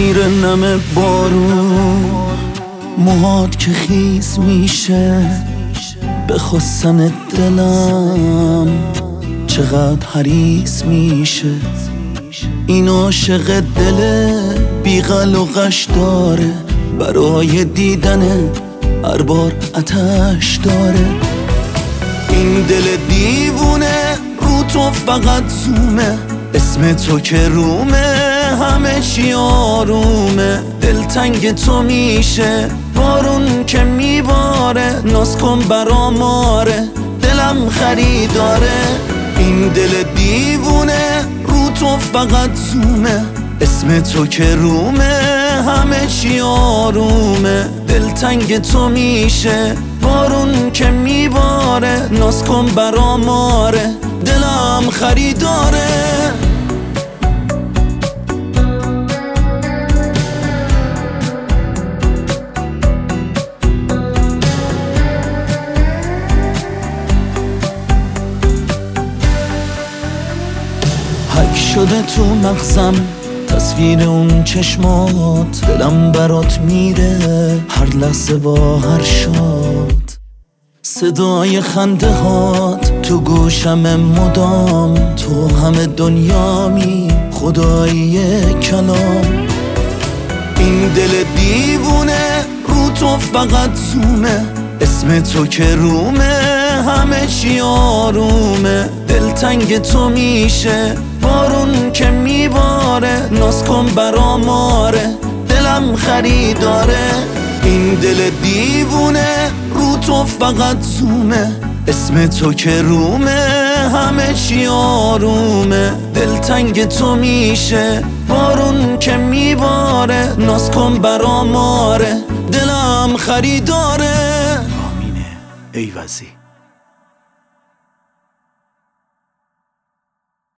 زیر نم بارون موهات که خیس میشه، به خواستن دلم چقدر حریص میشه. این عاشق دل بیغل و غش داره، برای دیدن هر بار آتش داره. این دل دیوونه رو تو فقط زومه، اسم تو که رومه همه چی آرومه. دلتنگ تو میشه بارون که میباره، ناز کن برام آره دلم خریداره. این دل دیوونه رو تو فقط زومه، اسم تو که رومه همه چی آرومه. دلتنگ تو میشه بارون که میباره، ناز کن برام آره دلم خریداره. حک شده تو مغزم تصویر اون چشمات، دلم برات میره هر لحظه با هر شاد. صدای خنده هات تو گوشم مدام، تو همه دنیامی خدایی کلام. این دل دیوونه رو تو فقط زومه، اسم تو که رومه همه چی آرومه. دلتنگ تو میشه بارون که میباره، ناز کن برام آره دلم خریداره. این دل دیوونه رو تو فقط زومه، اسم تو که رومه همه چی آرومه. دلتنگ تو میشه بارون که میباره، ناز کن برام آره دلم خریداره. آمینه ایوزی.